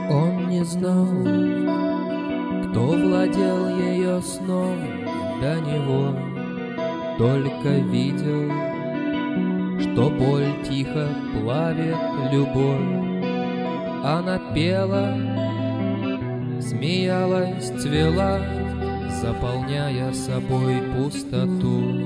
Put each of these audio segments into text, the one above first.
Он не знал, кто владел ее сном до него, только видел, что боль тихо плавит любовь. Она пела, смеялась, цвела, заполняя собой пустоту.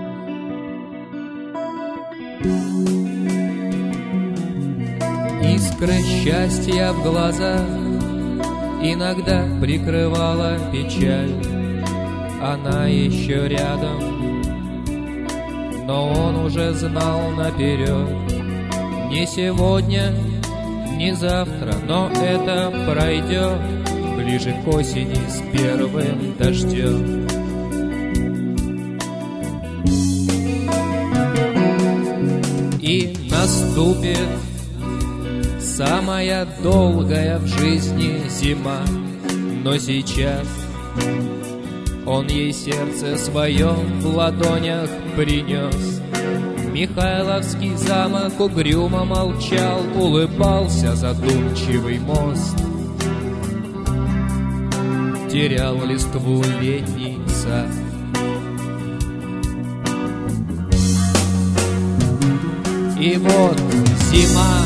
Искра счастья в глазах иногда прикрывала печаль. Она еще рядом, но он уже знал наперед: не сегодня, не завтра, но это пройдет ближе к осени с первым дождем. И наступит самая долгая в жизни зима, но сейчас он ей сердце свое в ладонях принес. Михайловский замок угрюмо молчал, улыбался задумчивый мост. Терял листву летний сад. И вот зима,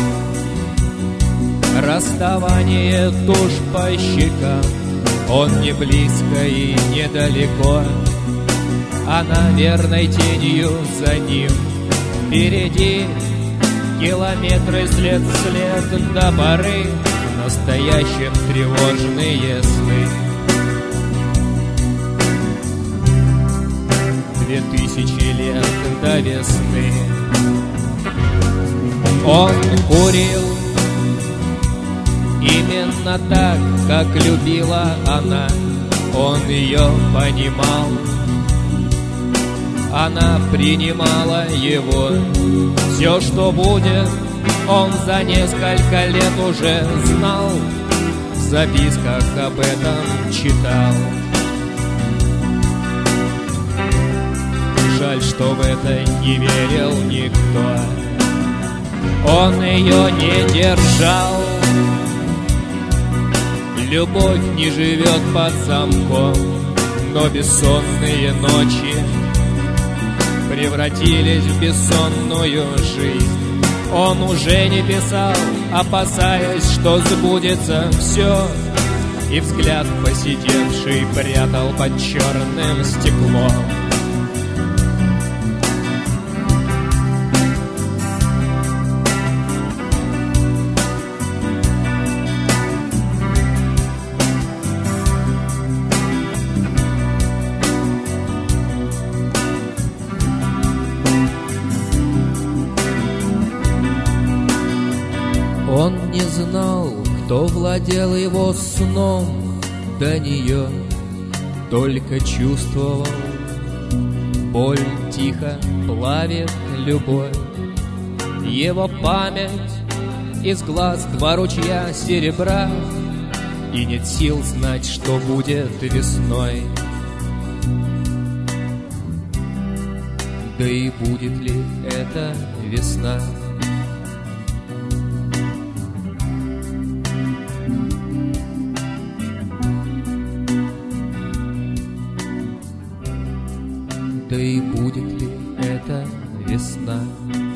расставание тушь по щекам. Он не близко и недалеко, она верной тенью за ним. Впереди километры след вслед до поры, в настоящем тревожные сны. 2000 лет до весны. Он курил именно так, как любила она. Он ее понимал, она принимала его. Все, что будет, он за несколько лет уже знал, в записках об этом читал. Жаль, что в это не верил никто. Он ее не держал. Любовь не живет под замком, но бессонные ночи превратились в бессонную жизнь. Он уже не писал, опасаясь, что сбудется все, и взгляд посидевший прятал под черным стеклом. Он не знал, кто владел его сном до нее, только чувствовал, боль тихо плавит любовь. Его память из глаз 2 ручья серебра, и нет сил знать, что будет весной. Да и будет ли это весна? Да и будет ли это весна?